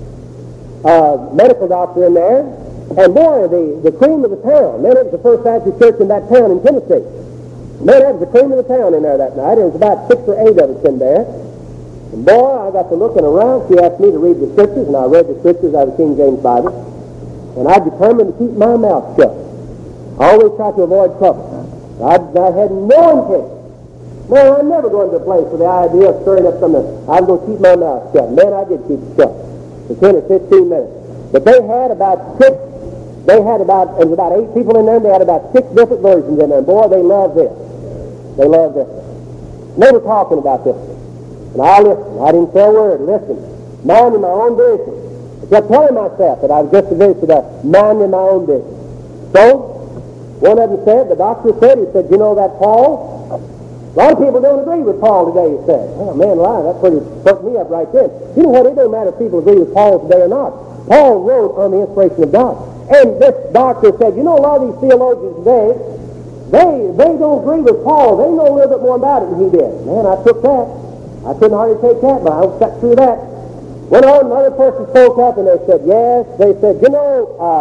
a medical doctor in there, and boy, the, the cream of the town. Man, it was the First Baptist Church in that town in Tennessee. Man, that was the cream of the town in there that night. There was about six or eight of us in there. And boy, I got to looking around. She asked me to read the scriptures, and I read the scriptures out of the King James Bible. And I determined to keep my mouth shut. I always try to avoid trouble. I, I had no intention. Man, I'm never going to a place with the idea of stirring up something. I was going to keep my mouth shut. Man, I did keep it shut for ten or fifteen minutes. But they had about six, they had about, there was about eight people in there, and they had about six different versions in there. And boy, they loved this. They loved this. And they were talking about this. And I listened. I didn't say a word. Listen. Minding my own business. I kept telling myself that I was just a visitor, minding my own business. So, one of them said, the doctor said, he said, you know that Paul? A lot of people don't agree with Paul today, he said. Oh, man, lie, that pretty fucked me up right then. You know what? It doesn't matter if people agree with Paul today or not. Paul wrote on the inspiration of God. And this doctor said, you know, a lot of these theologians today, they, they don't agree with Paul. They know a little bit more about it than he did. Man, I took that. I couldn't hardly take that, but I sat through that. Went on, another person spoke up, and they said, yes. They said, you know, um,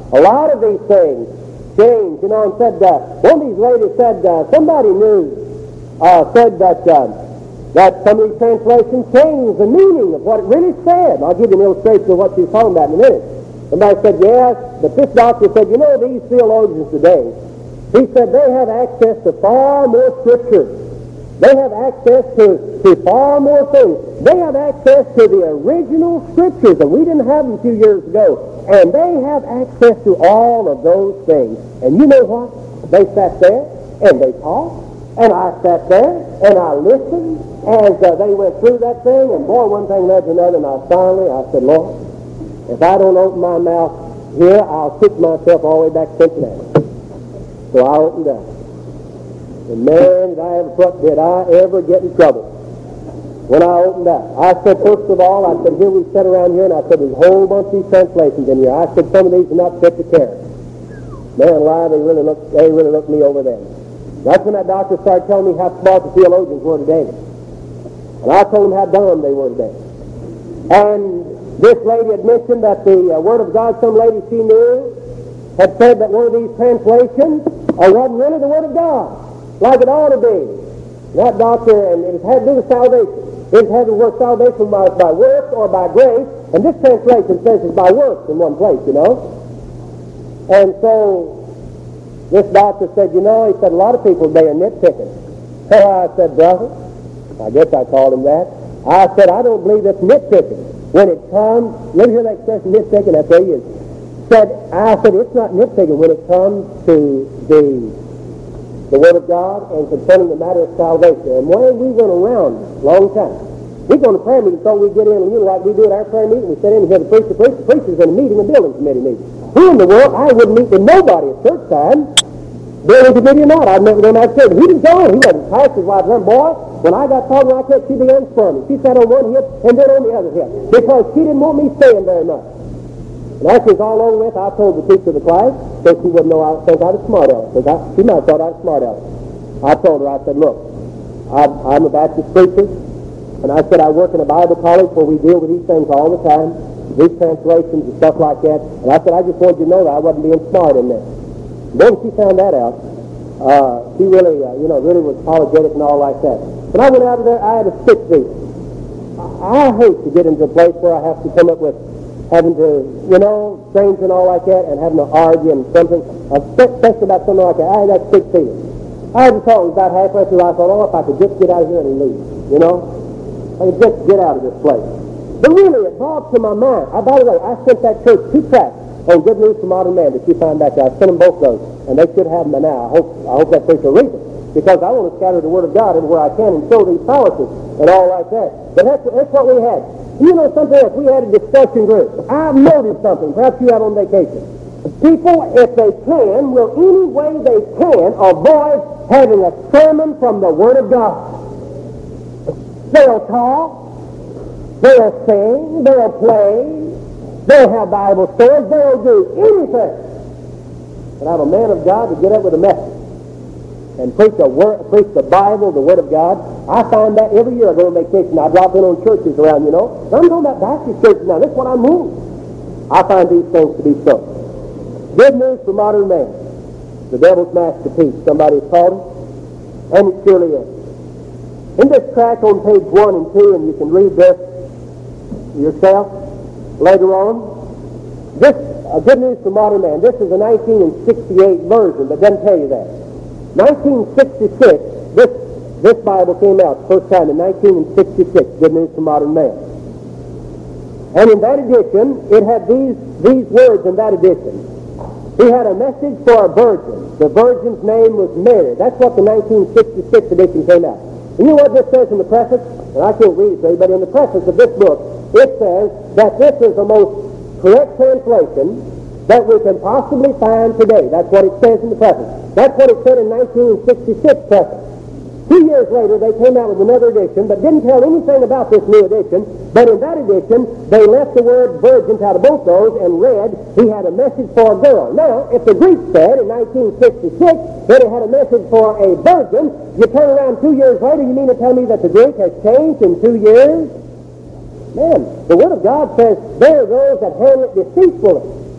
A lot of these things changed, you know, and said, uh, one of these ladies said, uh, somebody knew, uh, said that, uh, that some of these translations changed the meaning of what it really said. I'll give you an illustration of what she was talking about in a minute. Somebody said, yes, but this doctor said, you know, these theologians today, he said they have access to far more scriptures. They have access to, to far more things. They have access to the original scriptures, and we didn't have them a few years ago. And they have access to all of those things. And you know what? They sat there, and they talked, and I sat there, and I listened, as uh, they went through that thing, and boy, one thing led to another, and I finally, I said, Lord, if I don't open my mouth here, I'll kick myself all the way back to Cincinnati. So I opened up. And man, did I ever, did I ever get in trouble when I opened up. I said, first of all, I said, here we sit around here, and I said, there's a whole bunch of these translations in here. I said, some of these are not fit to carry. Man, alive, they really looked, they really looked me over then. That's when that doctor started telling me how smart the theologians were today. And I told him how dumb they were today. And this lady had mentioned that the uh, Word of God, some lady she knew, had said that one of these translations uh, wasn't really the Word of God, like it ought to be. That doctor, and it had to do with salvation. It had to work salvation by, by works or by grace, and this translation says it's by works in one place, you know. And so this doctor said, you know, he said, a lot of people today are nitpicking. So I said, brother, I guess I called him that. I said, I don't believe it's nitpicking. When it comes, you ever hear that expression, nitpicking? That's what he is. Said, I said, it's not nitpicking when it comes to the the Word of God and concerning the matter of salvation. And when we went around a long time, we go to prayer meetings, so we get in, and you know, like we do at our prayer meeting, we sit in and hear the preacher preach. The preacher's in a meeting, a building committee meeting. Who in the world? I wouldn't meet with nobody at church time, building committee or not. I'd never done that church. He didn't go in. He wasn't past his wife. Her boy, when I got talking like that, she began squirming. She sat on one hip and then on the other hip because she didn't want me staying very much. And after it's all over with, I told the teacher of the class, so she wouldn't know I think I was smart aleck. Because I, she might have thought I was smart aleck. I told her, I said, look, I'm, I'm a Baptist preacher, and I said I work in a Bible college where we deal with these things all the time, these translations and stuff like that. And I said, I just wanted you to know that I wasn't being smart in this. And then she found that out. Uh, she really, uh, you know, really was apologetic and all like that. When I went out of there, I had a sick feeling. I, I hate to get into a place where I have to come up with having to, you know, strange and all like that, and having to argue and something, especially about something like that. I had that sick feeling. I had to talk about halfway through. I thought, oh, if I could just get out of here and leave, you know, I could just get out of this place. But really, it brought to my mind. I, by the way, I sent that church two tracts on Good News for Modern Man that you find back there. I sent them both those, and they should have them by now. I hope, I hope that preacher reads them, because I want to scatter the Word of God everywhere I can and show these fallacies and all like that. But that's, that's what we had. You know something else? We had a discussion group. I've noticed something. Perhaps you have on vacation. People, if they can, will any way they can avoid having a sermon from the Word of God. They'll talk. They'll sing. They'll play. They'll have Bible stories. They'll do anything. But I have a man of God to get up with a message and preach the word, preach the Bible, the Word of God. I find that every year I go on vacation. I drop in on churches around, you know. And I'm talking about Baptist churches now. That's what I move. I find these things to be so. Good News for Modern Man. The Devil's Masterpiece. Somebody's called it. And it surely is. In this tract on page one and two, and you can read this yourself later on. This, uh, Good News for Modern Man. This is a nineteen sixty-eight version, but doesn't tell you that. nineteen sixty-six, this, this Bible came out the first time in nineteen sixty-six, Good News for Modern Man. And in that edition, it had these, these words in that edition. He had a message for a virgin. The virgin's name was Mary. That's what the nineteen sixty-six edition came out. And you know what this says in the preface? And I can't read it to you, but in the preface of this book, it says that this is the most correct translation that we can possibly find today. That's what it says in the preface. That's what it said in nineteen sixty-six preface. Two years later, they came out with another edition, but didn't tell anything about this new edition. But in that edition, they left the word virgins out of both those and read, he had a message for a girl. Now, if the Greek said in nineteen sixty-six that it had a message for a virgin, you turn around two years later, you mean to tell me that the Greek has changed in two years? Man, the Word of God says, there are those that handle it deceitfully.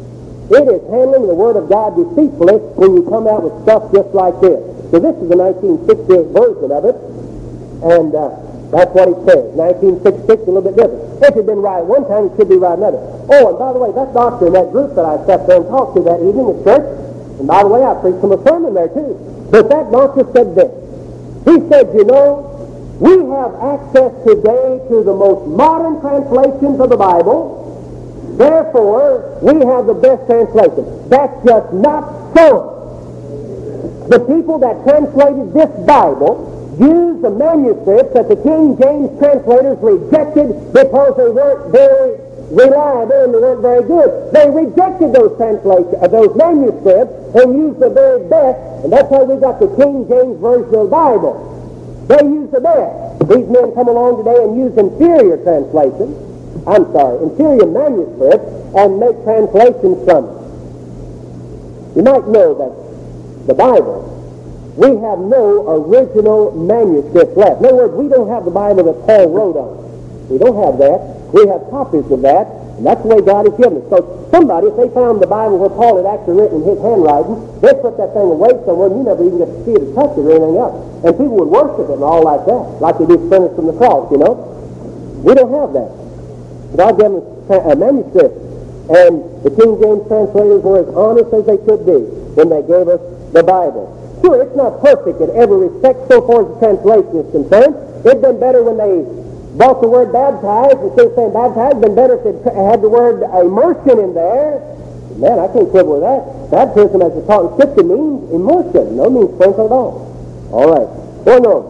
It is handling the Word of God deceitfully when you come out with stuff just like this. So this is the nineteen sixty-eight version of it, and uh, that's what it says. nineteen sixty-six, a little bit different. If it had been right one time, it should be right another. Oh, and by the way, that doctor in that group that I sat there and talked to that evening at church, and by the way, I preached him a sermon there too. But that doctor said this. He said, you know, we have access today to the most modern translations of the Bible. Therefore, we have the best translation. That's just not so. The people that translated this Bible used the manuscripts that the King James translators rejected because they weren't very reliable and they weren't very good. They rejected those translations, uh, those manuscripts, and used the very best, and that's how we got the King James Version of the Bible. They used the best. These men come along today and use inferior translations, I'm sorry, inferior manuscripts, and make translations from it. You might know that the Bible, we have no original manuscript left. In other words, we don't have the Bible that Paul wrote on. We don't have that. We have copies of that, and that's the way God has given us. So somebody, if they found the Bible where Paul had actually written in his handwriting, they'd put that thing away somewhere, and you never even get to see it or touch it or anything else. And people would worship it and all like that, like they do sinners from the cross, you know. We don't have that. God gave us a manuscript, and the King James translators were as honest as they could be when they gave us the Bible. Sure, it's not perfect in every respect so far as the translation is concerned. It'd been better when they brought the word baptized, instead of saying baptized, it'd been better if it had the word immersion in there. Man, I can't quibble with that. Baptism, as it's taught in Scripture, means immersion. No means sprinkle at all. All right. Going on.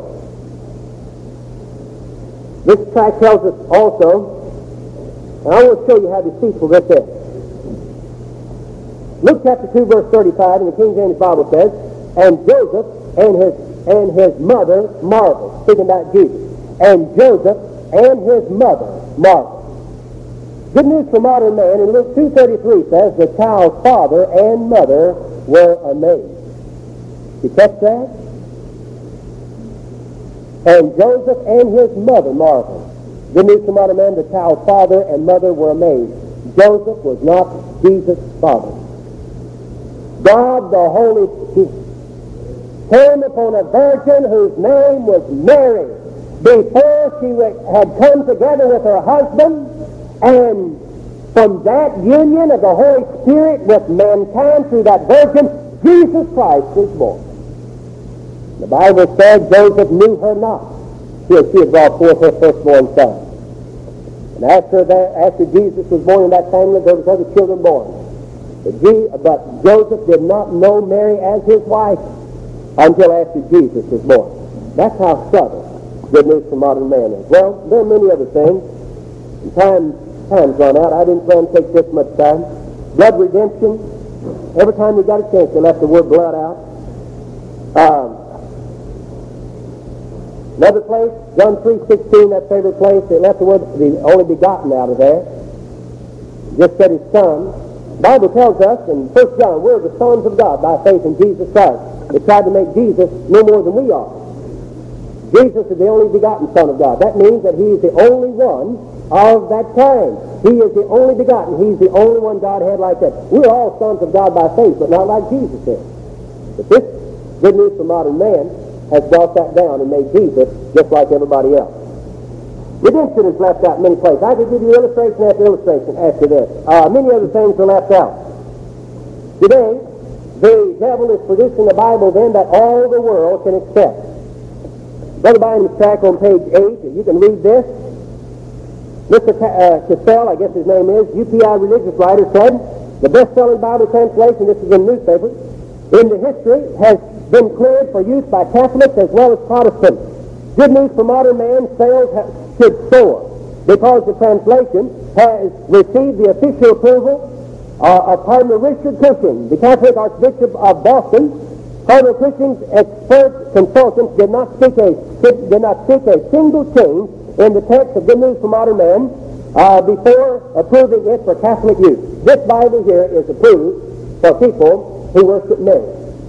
This tract tells us also, and I want to show you how deceitful this is. Luke chapter two, verse thirty-five, in the King James Bible says, and Joseph and his and his mother marveled. Speaking about Jesus. And Joseph and his mother marveled. Good news for modern man. In Luke two thirty-three says, the child's father and mother were amazed. You catch that? And Joseph and his mother marveled. Good news for modern man. The child's father and mother were amazed. Joseph was not Jesus' father. God the Holy Spirit came upon a virgin whose name was Mary before she had come together with her husband, and from that union of the Holy Spirit with mankind through that virgin, Jesus Christ was born. The Bible said Joseph knew her not till she had brought forth her firstborn son. And after that, after Jesus was born in that family, there was other children born. But, G, but Joseph did not know Mary as his wife until after Jesus was born. That's how subtle good news for modern man is. Well, there are many other things. And time, time's run out. I didn't plan to take this much time. Blood redemption. Every time we got a chance, they left the word blood out. Um, another place, John three sixteen, that favorite place, they left the word the only begotten out of there. Just said his son. The Bible tells us in First John, we're the sons of God by faith in Jesus Christ. They tried to make Jesus no more than we are. Jesus is the only begotten Son of God. That means that he is the only one of that kind. He is the only begotten. He's the only one God had like that. We're all sons of God by faith, but not like Jesus is. But this good news for modern man has brought that down and made Jesus just like everybody else. Redemption is left out in many places. I could give you illustration after illustration after this. Uh, many other things are left out. Today, the devil is producing a Bible then that all the world can accept. Brother Bynum's track on page eight, you can read this. Mister Uh, Cassell, I guess his name is, U P I religious writer, said, the best-selling Bible translation, this is in newspapers, in the history has been cleared for use by Catholics as well as Protestants. Good news for modern man, sales ha- should soar because the translation has received the official approval uh, of Cardinal Richard Cushing, the Catholic Archbishop of Boston. Cardinal Cushing's expert consultants did not speak a did not speak a single change in the text of Good News for Modern Man uh, before approving it for Catholic use. This Bible here is approved for people who worship Mary.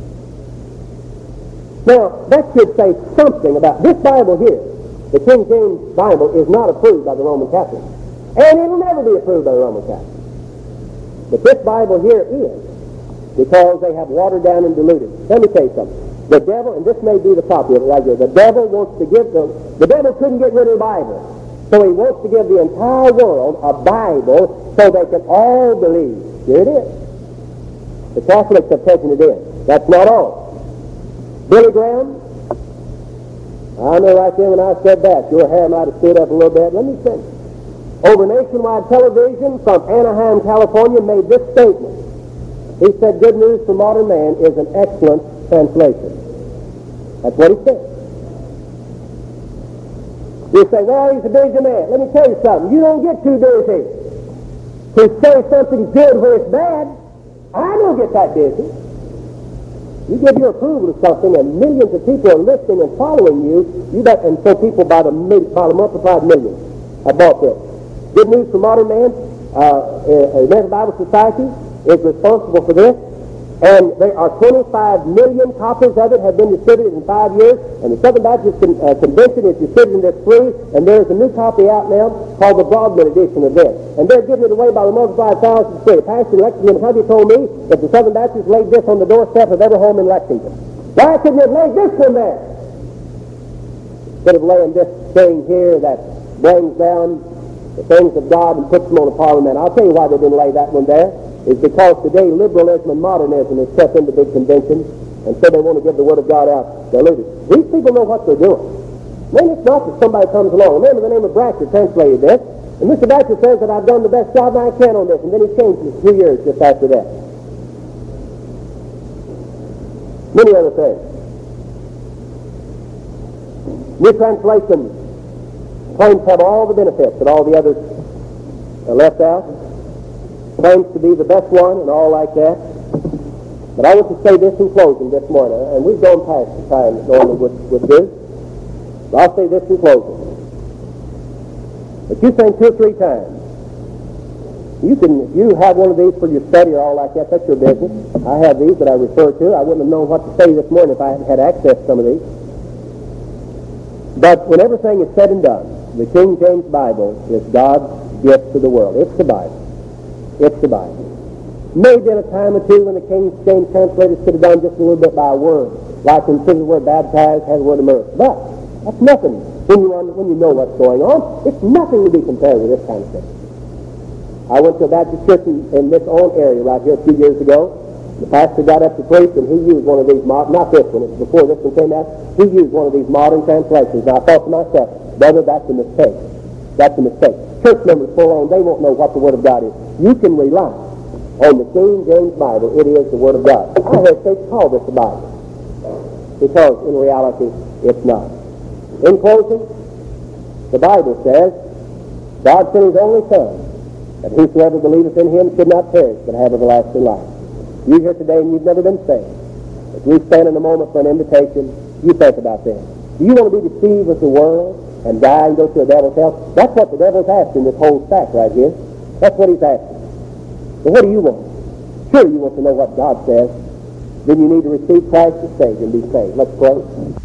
Now, that should say something about this Bible here. The King James Bible is not approved by the Roman Catholics. And it will never be approved by the Roman Catholics. But this Bible here is, because they have watered down and diluted. Let me tell you something. The devil, and this may be the popular right here, the devil wants to give the, the devil couldn't get rid of the Bible. So he wants to give the entire world a Bible so they can all believe. Here it is. The Catholics have taken it in. That's not all. Billy Graham, I know right there when I said that, your hair might have stood up a little bit. Let me finish. Over nationwide television from Anaheim, California, made this statement. He said, Good News for Modern Man is an excellent translation. That's what he said. You say, well, he's a busy man. Let me tell you something. You don't get too busy to say something good where it's bad. I don't get that busy. You give your approval to something, and millions of people are listening and following you. You bet, and so people by the by the multiplied millions have bought this. Good News for Modern Man. Uh, uh, American Bible Society is responsible for this. And there are twenty-five million copies of it have been distributed in five years. And the Southern Baptist Con- uh, Convention is distributing this free. And there's a new copy out now called the Broadman edition of this. And they're giving it away by the multiplied thousands free. Pastor Lexington Hubby told me that the Southern Baptists laid this on the doorstep of every home in Lexington. Why couldn't they lay this one there? Instead of laying this thing here that brings down the things of God and puts them on a parliament. I'll tell you why they didn't lay that one there. Is because today liberalism and modernism has crept into big conventions, and so they want to give the Word of God out diluted. These people know what they're doing. Then it's not that somebody comes along. Remember, the name of Bratcher translated this, and Mister Bratcher says that I've done the best job I can on this, and then he changed it two years just after that. Many other things. New translation claims to have all the benefits that all the others are left out. Claims to be the best one and all like that. But I want to say this in closing this morning, and we've gone past the time that normally would, would do. But I'll say this in closing. If you think two or three times, you can, if you have one of these for your study or all like that, that's your business. I have these that I refer to. I wouldn't have known what to say this morning if I hadn't had access to some of these. But when everything is said and done, the King James Bible is God's gift to the world. It's the Bible. It's the Bible. Maybe in a time or two when the King James translators could have done just a little bit by a word, like instead of the word baptized, has the word immersed. But that's nothing when you, when you know what's going on. It's nothing to be compared with this kind of thing. I went to a Baptist church in, in this own area right here a few years ago. The pastor got up to preach, and he used one of these, mod- not this one, it's before this one came out, he used one of these modern translations. And I thought to myself, brother, that's a mistake. That's a mistake. Church members full on, they won't know what the Word of God is. You can rely on the King James Bible. It is the Word of God. I hesitate to call this the Bible, because in reality, it's not. In closing, the Bible says, God sent His only Son, that whosoever believeth in Him should not perish, but have everlasting life. You here today and you've never been saved. If we stand in a moment for an invitation, you think about that. Do you want to be deceived with the world and die and go to a devil's hell? That's what the devil's asking this whole stack right here. That's what he's asking. But what do you want? Sure, you want to know what God says. Then you need to receive Christ as Savior and be saved. Let's pray.